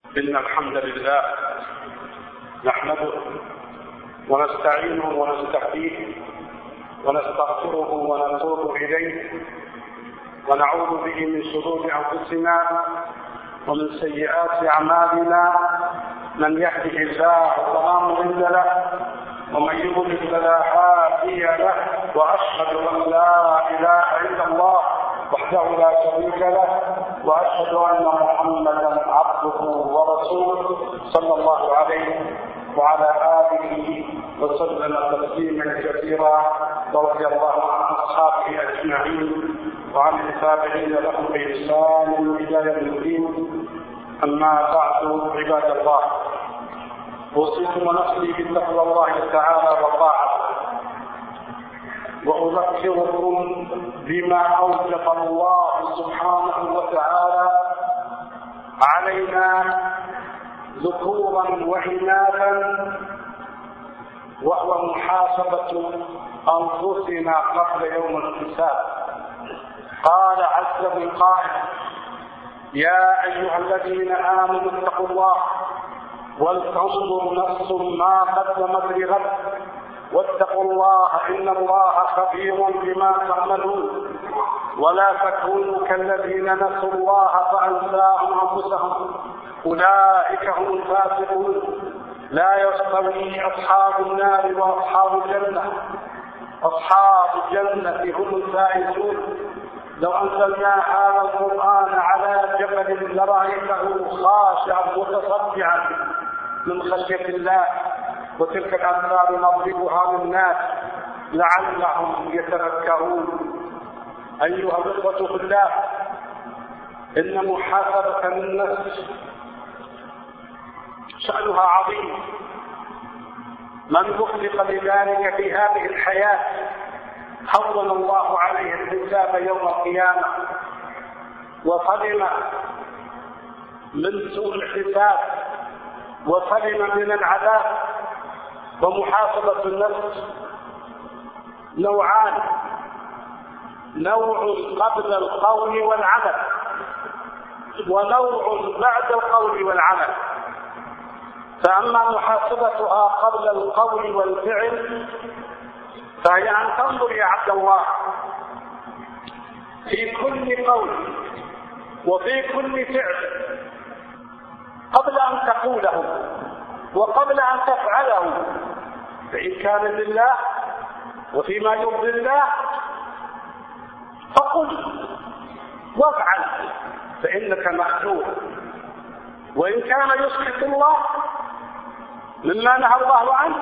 إن الحمد لله نحمده ونستعينه ونستهديه ونستغفره ونتوب إليه ونعوذ به من شرور أنفسنا ومن سيئات أعمالنا. من يهده الله فلا مضل له ومن يضلل فلا هادي له، وأشهد أن لا إله إلا الله وحده لا شريك له، وأشهد أن محمدا عبده ورسوله صلى الله عليه وعلى آله وسلم تسليما كثيرا، ورضي الله عن أصحابه أجمعين وعن التابعين لهم بإحسان إلى يوم الدين. أما بعد، عباد الله، أوصيكم ونفسي بتقوى الله تعالى وطاعته، وأذكركم بما أوجب الله سبحانه وتعالى علينا ذكورا وإناثا، وهو محاسبة أنفسنا قبل يوم الحساب. قال عز من قائل: يا أيها الذين آمنوا اتقوا الله ولتنظر نفس ما قدمت لغد واتقوا الله إن الله خبير بما تعملون، ولا تكونوا كالذين نسوا الله فأنساهم أنفسهم أولئك هم الفاسقون. لا يستوي أصحاب النار وأصحاب الجنة، أصحاب الجنة هم الفائزون. لو أنزلنا هذا القرآن على جبل لرأيته خاشعا متصدعا من خشية الله. وتلك الأمثال نضربها للناس لعلهم يتذكرون. أيها الإخوة في الله، إن محاسبة النفس شأنها عظيم. من وفق لذلك في هذه الحياة حرم الله عليه الحساب يوم القيامة، وسلم من سوء الحساب وسلم من العذاب. ومحاسبة النفس نوعان: نوع قبل القول والعمل، ونوع بعد القول والعمل. فأما محاسبتها قبل القول والفعل فهي أن تنظر يا عبد الله في كل قول وفي كل فعل قبل أن تقوله وقبل أن تفعله، فإن كان لله وفيما يرضي الله فقل وافعل فإنك مأجور، وإن كان يسخط الله مما نهى الله عنه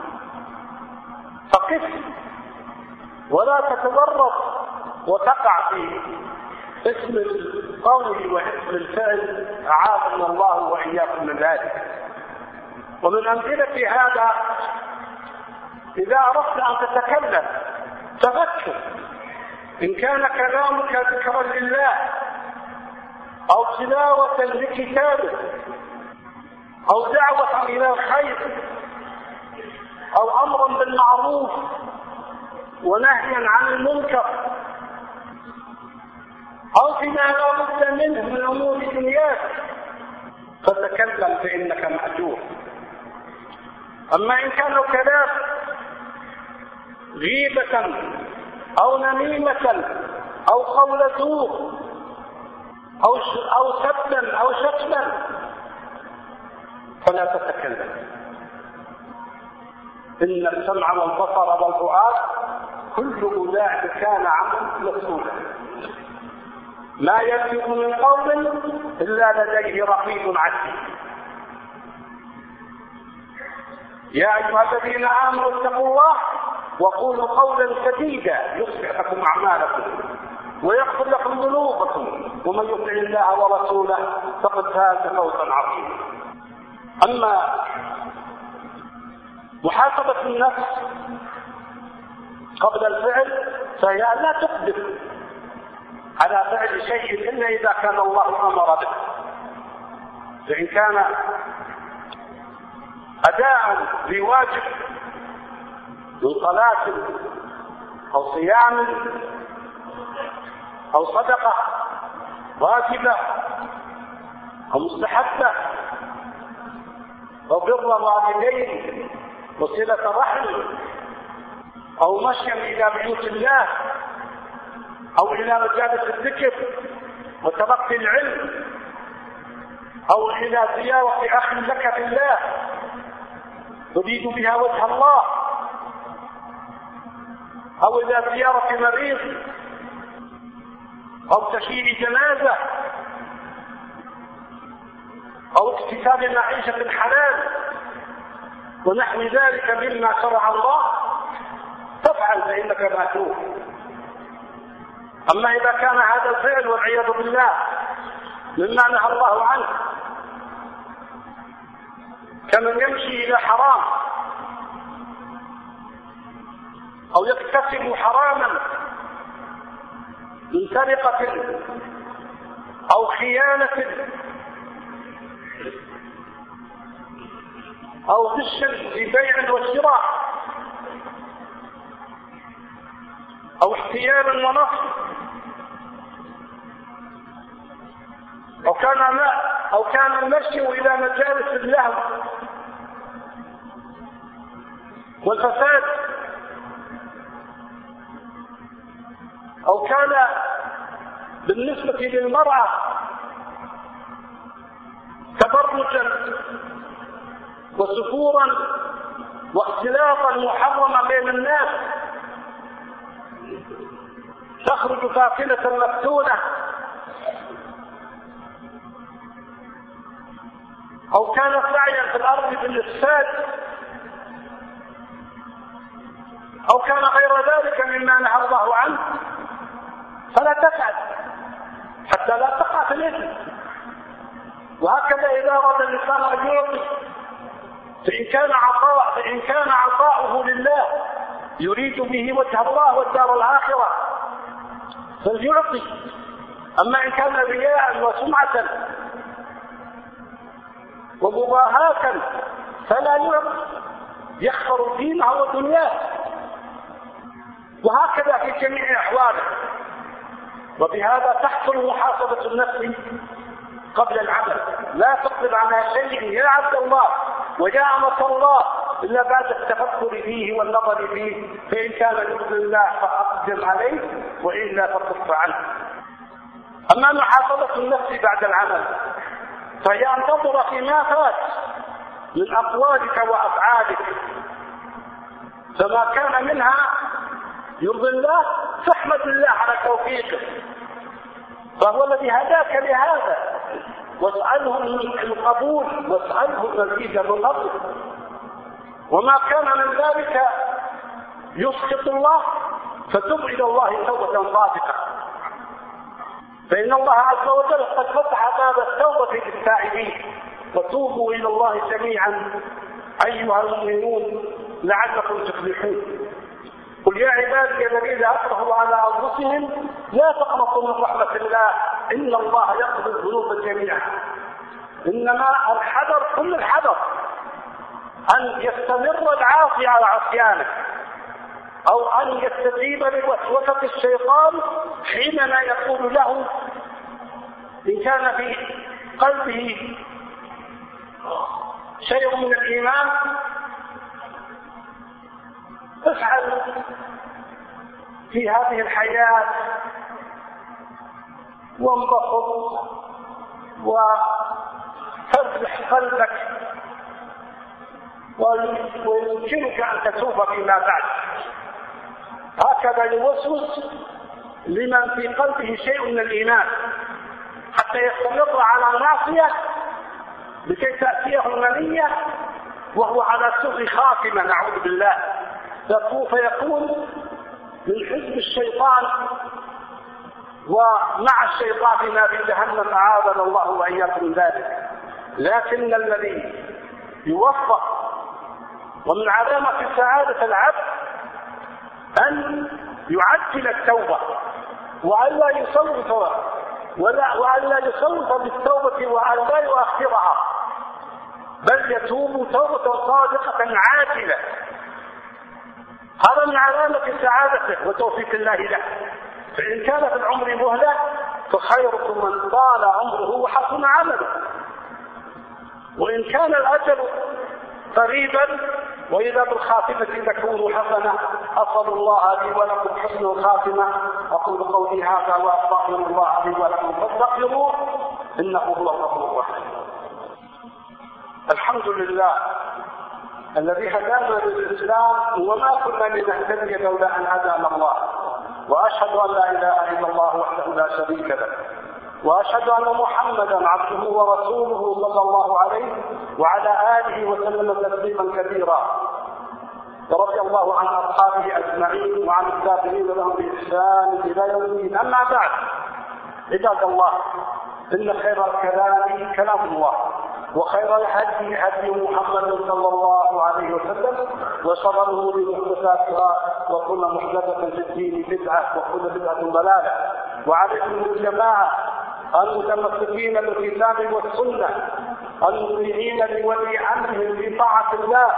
فقف ولا تتورط وتقع في اسم القول واسم الفعل، أعاذنا الله وإياكم من ذلك. ومن أمثلة هذا: إذا أردت أن تتكلم تفكر، إن كان كلامك ذكرا لله أو تلاوة لكتابه أو دعوة إلى الخير أو أمرا بالمعروف ونهيا عن المنكر أو فيما لا بد منه من أمور دنياك، فتكلم فإنك مأجور. أما إن كان كلام غيبة أو نميمة أو قول زور أو سبا أو شتما فلا تتكلم. إن السمع والبصر والفؤاد كل أولئك كان عنه مسؤولا. ما يلفظ من قول إلا لديه رقيب عتيد. يا أيها الذين آمنوا اتقوا الله وقولوا قولا سديدا يصلح لكم أعمالكم ويغفر لكم ذنوبكم، ومن يطع الله ورسوله فقد فاز فوزا عظيما. أما محاسبة النفس قبل الفعل فهي لا تقدر على فعل شيء إلا إذا كان الله أمر به. فإن كان أداء لواجب من صلاة أو صيام أو صدقة واجبة أو مستحبة وبر والدين وصلة رحم، أو مشيا إلى بيوت الله، أو إلى مجالس الذكر وتلقي العلم، أو إلى زيارة أخ لك في الله تريد بها وجه الله، أو إلى زيارة مريض، أو تشييع جنازة، أو اكتساب معيشة حلال ونحو ذلك مما شرع الله، تفعل فإنك مأثور. أما إذا كان هذا الفعل والعياذ بالله مما نهى الله عنه، كمن يمشي إلى حرام أو يكتسب حراما من سرقة أو خيانة أو غش في بيع وشراء أو احتيال ونصب، أو كان المشي إلى مجالس اللهو والفساد، أو كان بالنسبة للمرأة تبرجا وسفورا واختلاطا محرما بين الناس، تخرج فاكنة مفتونة، أو كان سعيا في الأرض بالإفساد، أو كان غير ذلك مما نهى الله عنه، فلا تفعل حتى لا تقع في الإثم. وهكذا إذا أراد الإنسان أن يعطي، فإن كان عطاؤه لله يريد به وجه الله والدار الآخرة فليعطي. أما إن كان رياء وسمعة ومباهاة فلا يعطي، يخسر دينه ودنياه. وهكذا في جميع أحواله. وبهذا تحصل محاسبة النفس قبل العمل. لا تقبل على شيء يا عبد الله ويا أمة الله إلا بعد التفكر فيه والنظر فيه، فإن كان يرضي الله فأقدم عليه وإلا فكف عنه. أما محاسبة النفس بعد العمل فهي أن تنظر فيما فات من أقوالك وأفعالك، فما كان منها يرضي الله فاحمد الله على توفيقه، فهو الذي هداك لهذا، واسأله القبول واسأله المزيد من فضله. وما كان من ذلك يسخط الله فتب إلى الله توبة صادقة، فإن الله عز وجل قد فتح باب التوبة للتائبين. وتوبوا إلى الله جميعا أيها المؤمنون لعلكم تفلحون. قل يا عبادي الذين أسرفوا على أنفسهم لا تقنطوا من رحمة الله إن الله يغفر الذنوب جميعا. إنما الحذر، كل الحذر أن يستمر العاصي على عصيانه، أو أن يستجيب لوسوسة الشيطان حينما يقول له إن كان في قلبه شيء من الإيمان افعل في هذه الحياة وانبسط وفرح قلبك ويمكنك أن تتوب فيما بعد. هكذا يوسوس لمن في قلبه شيء من الإيمان حتى يستمر على معصية لكي تأتيه المنية وهو على سوء خاتمة نعوذ بالله، فيكون من حزب الشيطان ومع الشيطان في نار جهنم أعاذنا الله وإياكم من ذلك. لكن الذي يوفق ومن علامة سعادة العبد أن يعجل التوبة وألا يسوف بالتوبة وألا يؤخرها، بل يتوب توبة صادقة عاجلة. هذا من علامة سعادته وتوفيق الله له. فإن كان في العمر مهلة فخيركم من طال عمره وحسن عمله، وإن كان الأجل قريبا، وإذا بالخاتمة تكون حسنة. أسأل الله لي ولكم حسن الخاتمة. أقول قولي هذا وأستغفر الله لي ولكم فاستغفروه إنه هو الغفور الرحيم. الحمد لله الذي هدانا للإسلام وما كنا لنهتدي لولا أن هدانا الله، وأشهد أن لا إله إلا الله وحده لا شريك له، وأشهد أن محمدا عبده ورسوله صلى الله عليه وعلى آله وسلم تسليما كثيرا. ورضي الله عن أصحابه أجمعين وعن التابعين لهم بإحسان إلى يوم الدين. أما بعد، عباد الله، إن خير الكلام كلام الله، وخير الهدي هدي محمد صلى الله عليه وسلم، وشر الأمور محدثاتها، وكل محدثة في الدين بدعة، وكل بدعة ضلالة. وعليكم الجماعة المتمسكين بالكتاب والسنة المطيعين لولي أمرهم في طاعة الله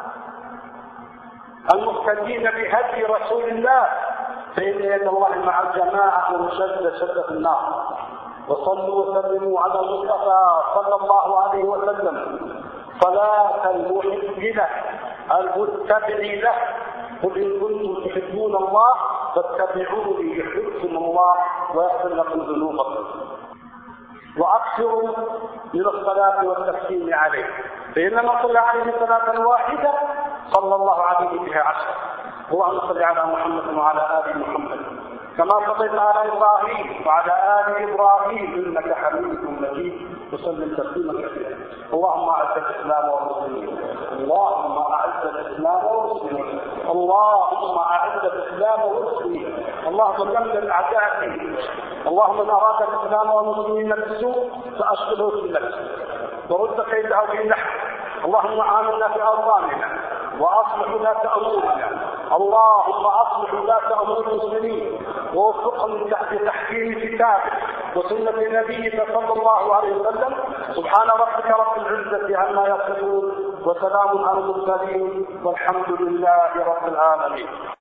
المهتدين بهدي رسول الله، فإن يد الله مع الجماعة ومشد شدة النار. وصلوا وسلموا على المصطفى صلى الله عليه وسلم صلاة المحب له المتبع له. قل إن كنتم تحبون الله فاتبعوني يحبكم الله ويغفر لكم ذنوبكم. وأكثروا من الصلاة والتسليم عليه، فإن من صلى عليه صلاة واحدة صلى الله عليه بها 10. اللهم صل على محمد وعلى آل محمد كما صليت على إبراهيم وعلى آل إبراهيم إنك حميد مجيد، وسلم تسليما كثيرا. اللهم أعز الإسلام والمسلمين، اللهم أعز الإسلام والمسلمين، اللهم أعز الإسلام والمسلمين، اللهم دمر أعدائه. اللهم من أراد الإسلام والمسلمين بالسوء فأشغله في نفسه ورد كيده في نحره. اللهم آمنا في أوطاننا وأصلح ذات أمورنا. اللهم أصلح ذات أمور المسلمين ووفقهم تحت تحكيم كتابك وسنة نبيك صلى الله عليه وسلم. سبحان ربك رب العزة عما يصفون، وسلام على المرسلين، والحمد لله رب العالمين.